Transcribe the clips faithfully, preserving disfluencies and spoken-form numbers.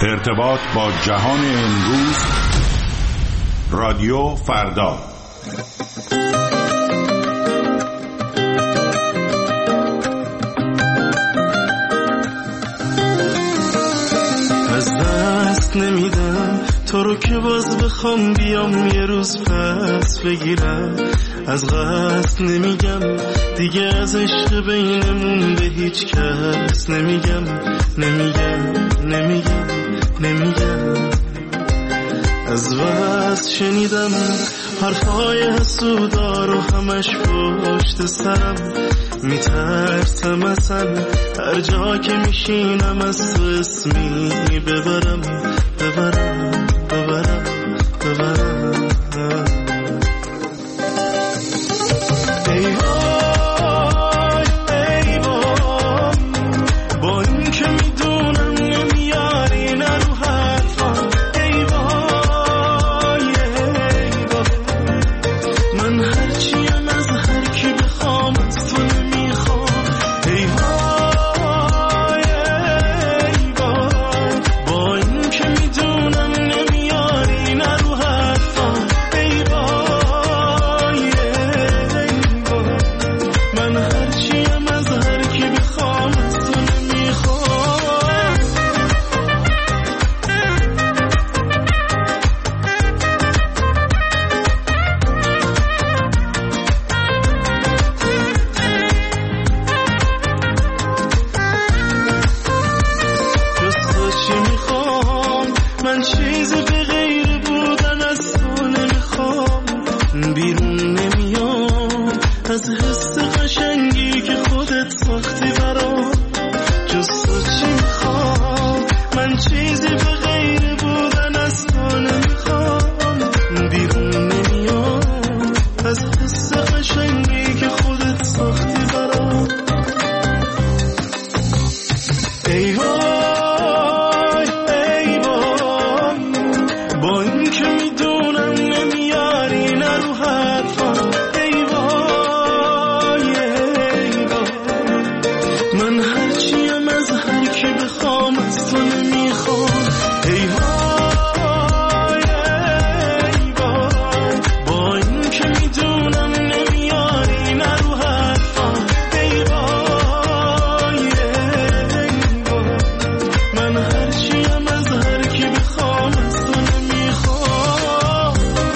ارتباط با جهان امروز، رادیو فردا. از دست نمیدم تو رو که باز بخوام بیام یه روز پس بگیرم. از قصد نمیگم دیگه، از عشق بینمون به هیچ کس نمیگم نمیگم نمیگم نمیگم. از وقت شنیدم حرفای حسودا رو همش پشت سرم. میترسم اصلا هر جا که میشینم از تو اسمی ببرم ببرم ببرم ببرم. ای وای ای وای، با این که میدونم نمیاری نه رو حرفم. ای وای ای وای، من هرچیم از هر کی بخوام از تو نمیخوام. ای وای ای وای، با این که میدونم نمیاری نه رو حرفم. ای وای ای وای، من هرچیم از هر کی بخوام از تو نمیخوام. جز تو چی میخوام، من چیزی به غیر بودن از تو نمیخوام. بیرون نمیام از حس قشنگی که خودت ساختی برام. جز تو چی میخوام، من چیزی به غیر بودن از تو نمیخوام. بیرون نمیام از حس قشنگی که خودت ساختی برام. ای وای ای وای، با این که میدونم نمیاری نه رو حرفم. ای وای ای وای، من هرچیم از هر کی بخوام از تو نمیخوام. ای وای ای وای، با این که میدونم نمیاری نه رو حرفم. ای وای ای وای، من هرچیم از هر کی بخوام از تو نمیخوام.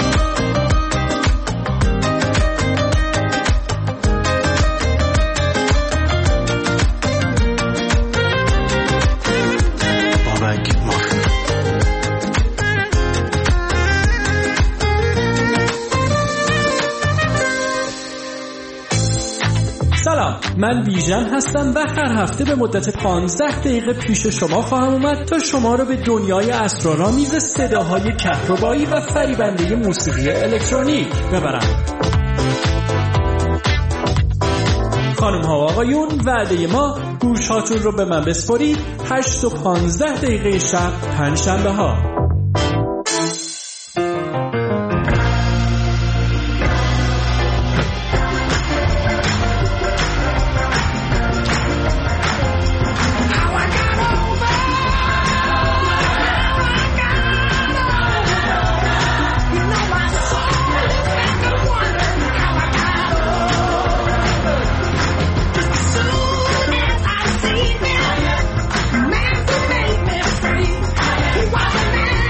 بابک ماخی. سلام، من بیژن هستم و هر هفته به مدت پانزده دقیقه پیش شما خواهم اومد تا شما رو به دنیای اسرارآمیز صداهای کهربایی و فریبنده موسیقی الکترونیک ببرم. خانم ها و آقایون، وعده ما گوش هاتون رو به من بسپارید. هشت و پانزده دقیقه شب پنج شنبه ها. Man who made me free. He wasn't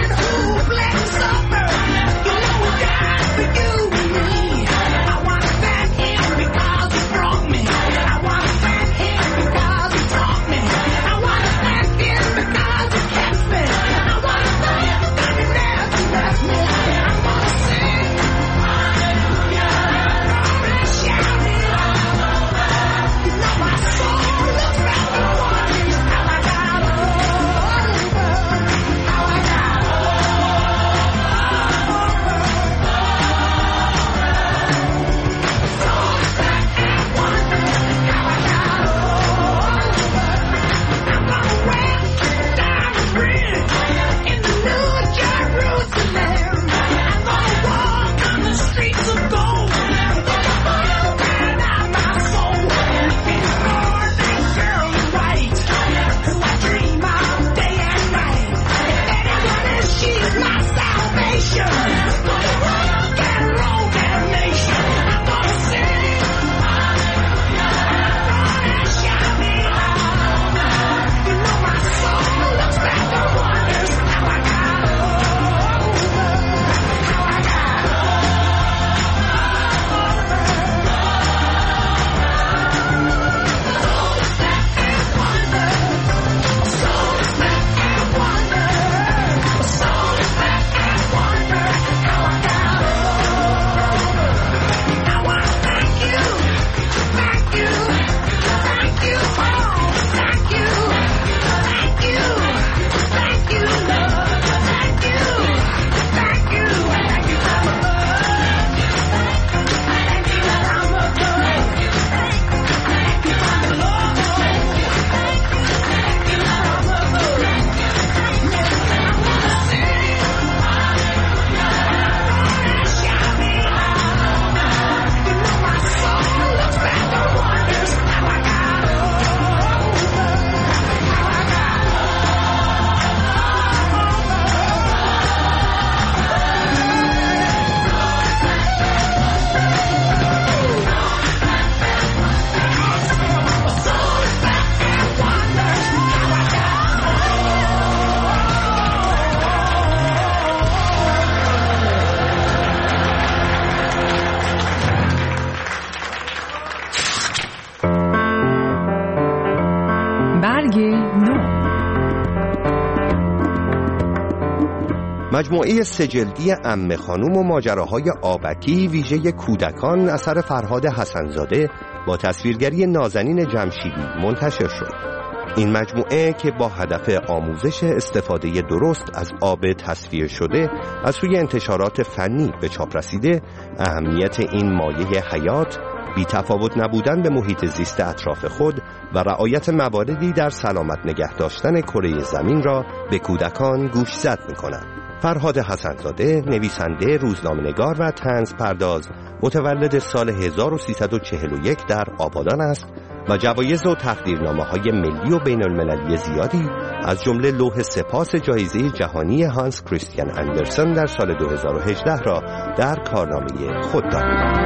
مجموعه سه‌جلدی عمه خانوم و ماجراهای آبکی ویژه کودکان اثر فرهاد حسن‌زاده با تصویرگری نازنین جمشیدی منتشر شد. این مجموعه که با هدف آموزش استفاده درست از آب تصفیه شده از سوی انتشارات فنی به چاپ رسیده، اهمیت این مایه حیات، بی تفاوت نبودن به محیط زیست اطراف خود و رعایت مواردی در سلامت نگه داشتن کره زمین را به کودکان گوشزد می‌کند. فرهاد حسن‌زاده نویسنده، روزنامه‌نگار و طنز پرداز متولد سال هزار و سیصد و چهل و یک در آبادان است و جوایز و تقدیرنامه‌های ملی و بین‌المللی زیادی از جمله لوح سپاس جایزه جهانی هانس کریستیان اندرسن در سال دو هزار و هجده را در کارنامه خود دارد.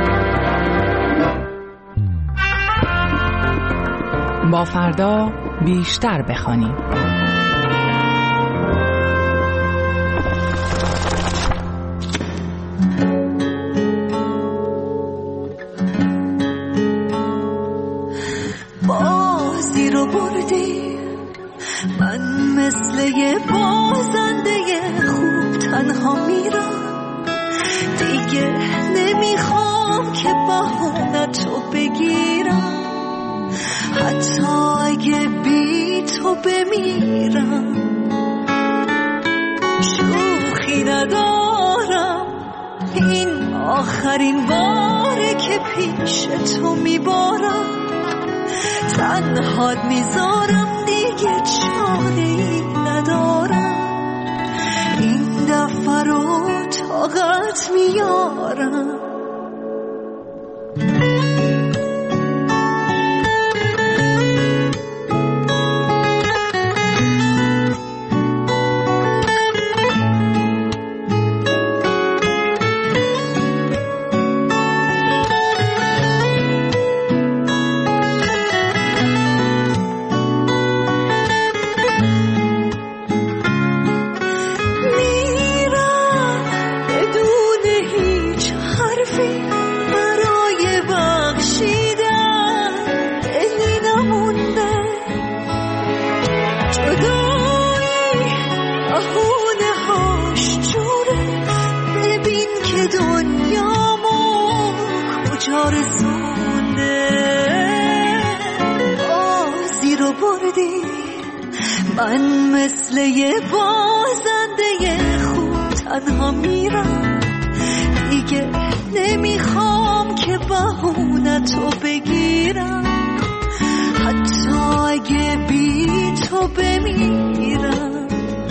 با فردا بیشتر بخوانیم. بازی رو بردی، من مثل یه بازنده خوب تنها میرم، دیگه نمیخوام که بهونه‌تو بگیرم، حتی اگه بی تو بمیرم. شوخی ندارم، این آخرین باره که پیش تو میبارم، تنهات میذارم، دیگه چاره‌ای ندارم، این دفعه رو طاقت میارم. من مثل یه بازنده خوب تنها میرم، دیگه نمیخوام که بهونه‌تو بگیرم، حتی اگه بی تو بمیرم.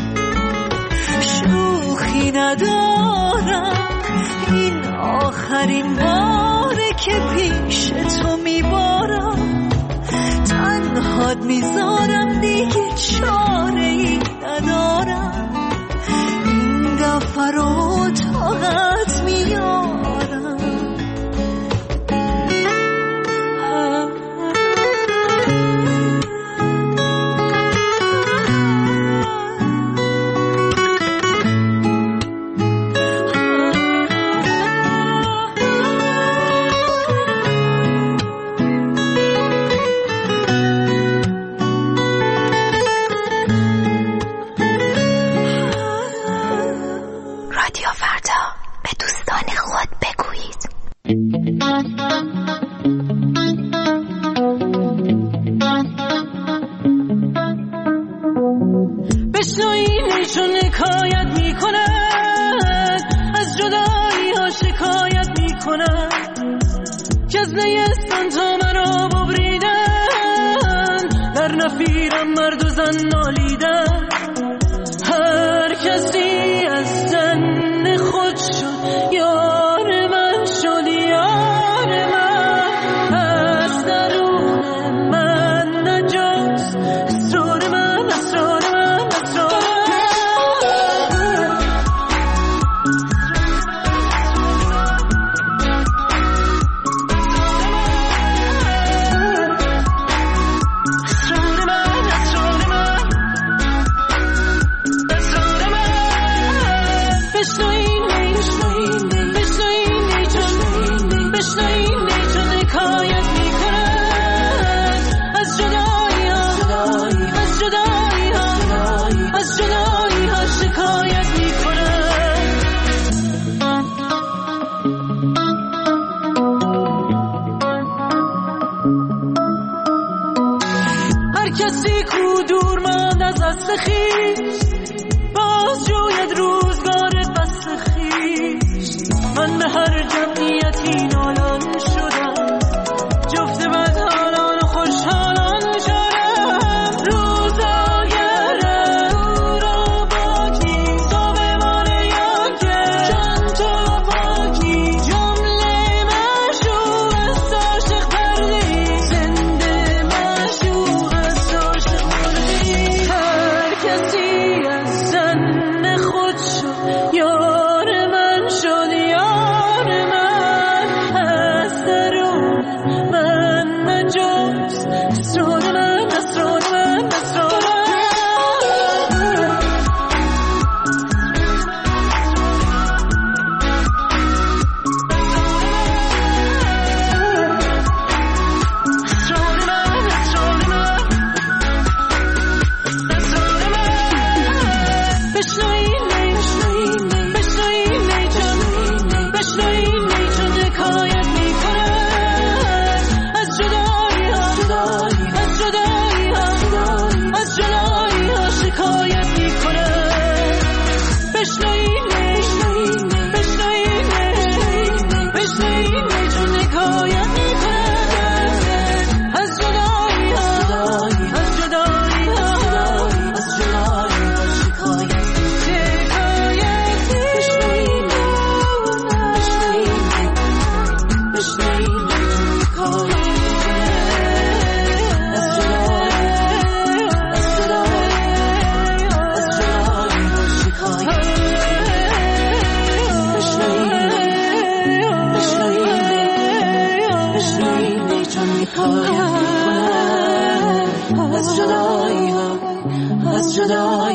شوخی ندارم، این آخرین باره که پیش تو میبارم، تنهات میذارم، دیگه چاره‌ای ندارم، این دفعه رو طاقت میارم.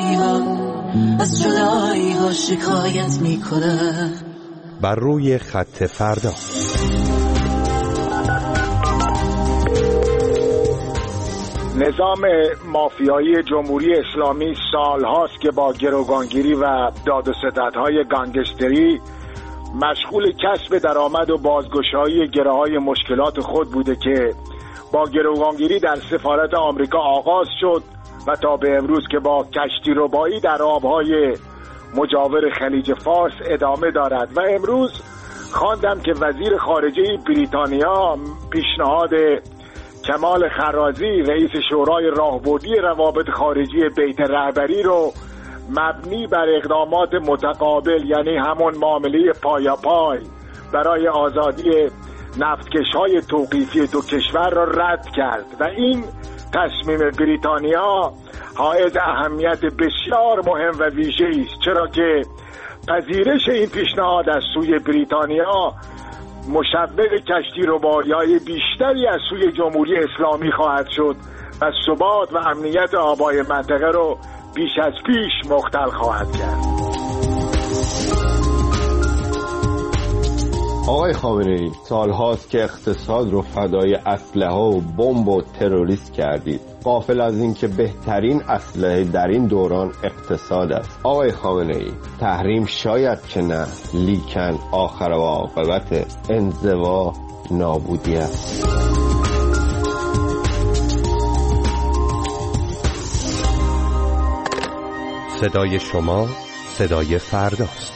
جدایی ها از جدایی ها شکایت میکنه. بر روی خط فردا. نظام مافیایی جمهوری اسلامی سالهاست که با گروگانگیری و داد و ستدهای گانگستری مشغول کسب درآمد و بازگشایی گره‌های مشکلات خود بوده که با گروگانگیری در سفارت آمریکا آغاز شد و تا به امروز که با کشتی ربایی در آبهای مجاور خلیج فارس ادامه دارد. و امروز خواندم که وزیر خارجه بریتانیا پیشنهاد کمال خرازی رئیس شورای راهبردی روابط خارجی بیت رهبری رو مبنی بر اقدامات متقابل، یعنی همون معامله پایاپای برای آزادی نفتکش‌های توقیفی دو کشور را رد کرد و این تصمیم بریتانیا حائز اهمیت بسیار مهم و ویژه‌ای است، چرا که پذیرش این پیشنهاد از سوی بریتانیا مشوق کشتی ربایی‌های بیشتری از سوی جمهوری اسلامی خواهد شد و ثبات و امنیت آبای منطقه رو بیش از پیش مختل خواهد کرد. آقای خامنه‌ای، سالهاست که اقتصاد رو فدای اسلحه و بمب و تروریست کردید، غافل از این که بهترین اسلحه در این دوران اقتصاد است. آقای خامنه‌ای، تحریم شاید که نه، لیکن آخر و عاقبت انزوا نابودی است. صدای شما صدای فرداست.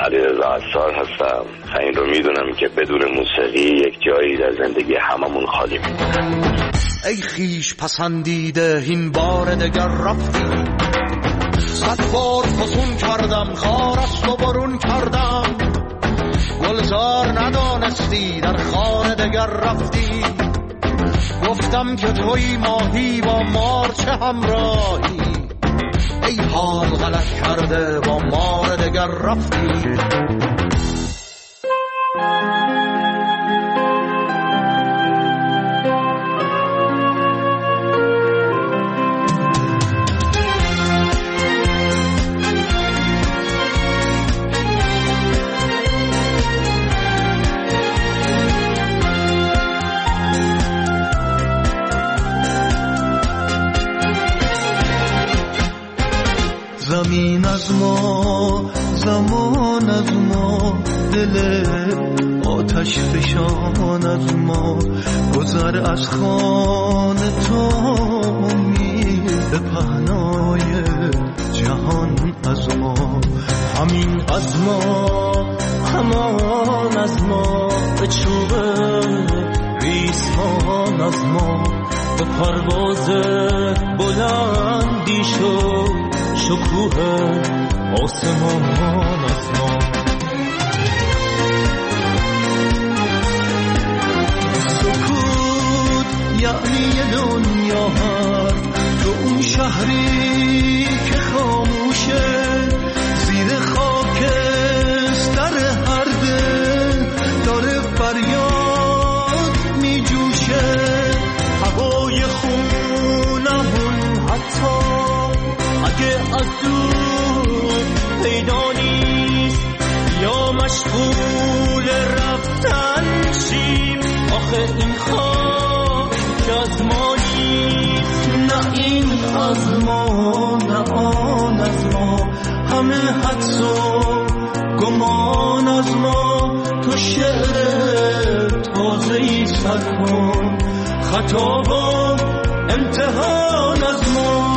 علیرضا عصار هستم. این رو میدونم که بدون موسیقی یک جایی در زندگی هممون خالی میمونه. ای خیش پسندیده این بار دگر رفتی، صد بار فسون کردم خارست و برون کردم، گلزار ندانستی در خانه دگر رفتی، گفتم که توی ماهی با مار چه همراهی، ای حال غلط کرده با مار دگر رفتی. زمین از ما، زمان از ما، دل آتش فشان از ما، گذر از خانه تو امید پهنای جهان از ما، همین از ما، همان از ما، به چوب ریسمان از ما، به پرواز بلندی شد شکوه آسمان از ما. سکوت یعنی دنیا هست، تو اون شهری که خاموشه، زیر خاکستر هر دل داره فریاد می جوشه، هوای خونمون حتی اگه از دور پیدا نیست یا مشغول رفتن شیم، آخه این خاک از ما نیست، نه این از ما نه آن از ما، همه حدس و گمان از ما، تو شعر تازه‌ای سر کن، خطا و امتحان از ما.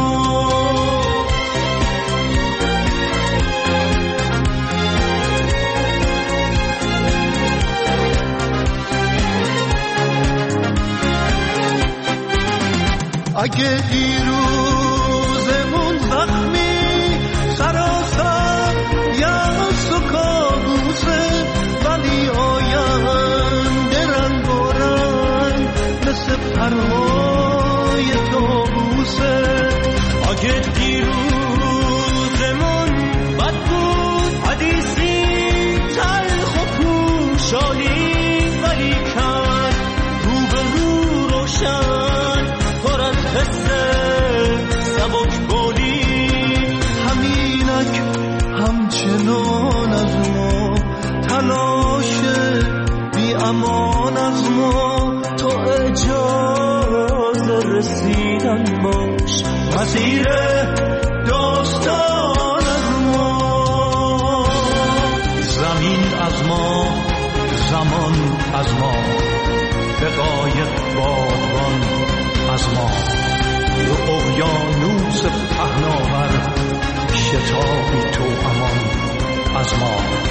اگه دیروزمون زخمی سراسر یأس و کابوسه، ولی آینده رنگ و رنگ مثل پرهای طاووسه. اگه دیروزمون بد بود حدیثی تلخ و پوشالی، ولی کن رو به رو روشن پر از حس سبک بولی، همینک همچنان از ما، تلاش بی امان از ما، تو اجازه رسیدن باش، مسیر داستان از ما. زمین از ما، زمان از ما، به قایق بادبان از ما، رو اقیانوس پهناور شتابی تو امان از ما.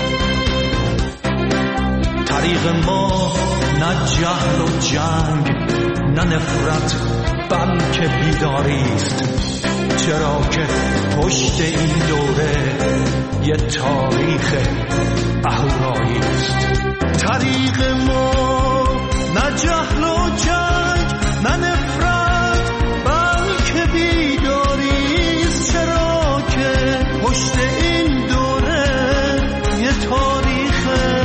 طریق ما نه جهل و جنگ، نه نفرت، بلکه بیداریست، چرا که پشت این دوره یه تاریخ اهوراییست. طریق ما نه جهل و جنگ، نه نفرت، بلکه بیداریست، چرا که پشت این دوره یه تاریخ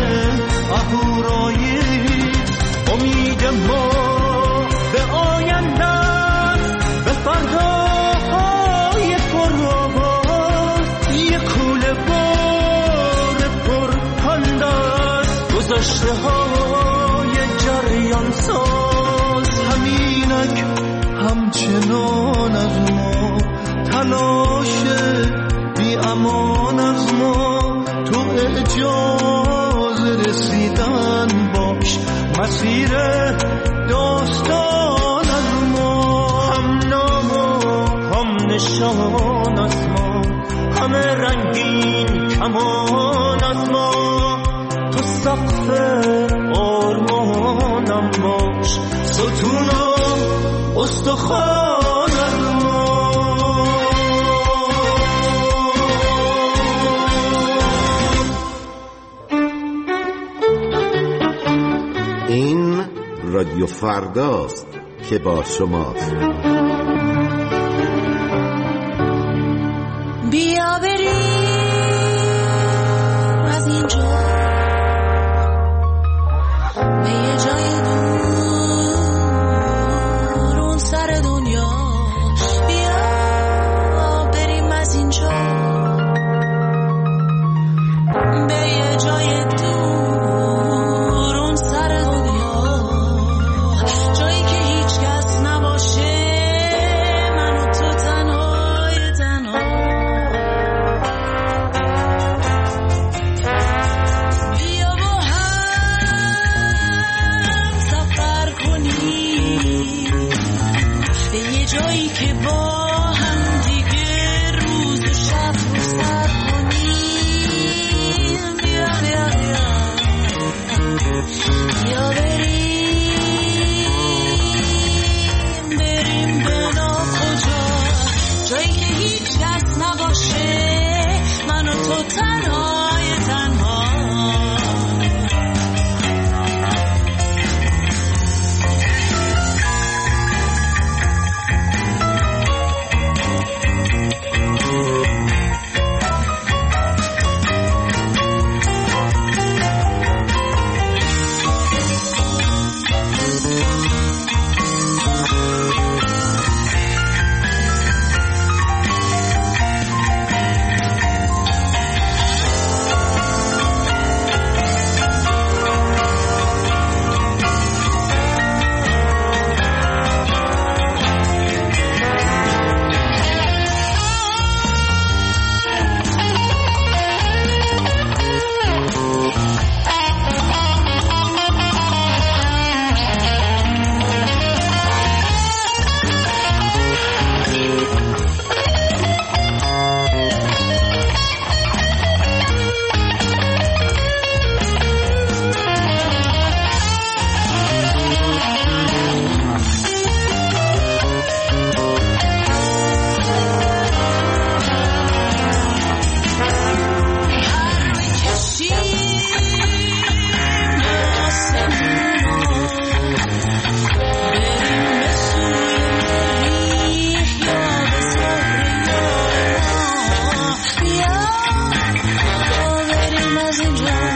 اهوراییست. امید ما به آینده، به فرداهای پرآواز، یه کوله بار پرپندست، گذشته های جریان ساز، همینک همچنان از ما، تلاش بی امان از ما، تو اجازه رسیدن باش، مسیر داستان از ما، هم نام و هم نشان از ما، همه رنگین کمان از ما. استخوانت ما. این رادیو فرداست که با شماست. بیا بریم از اینجا به یه جای دور اون سر دنیا. بیا بریم از اینجا به یه جای دور اون سر دنیا، جایی که هیچ کس نباشه، من و تو تنهای تنها. بیا با هم سفر کنیم به یه جایی که با هم دیگه روز و شب رو سر کنیم. بیا بیا بیا بیا بریم بریم به ناکجا، جایی که هیچ کس نباشه، من و تو تنهای تنها. Bye.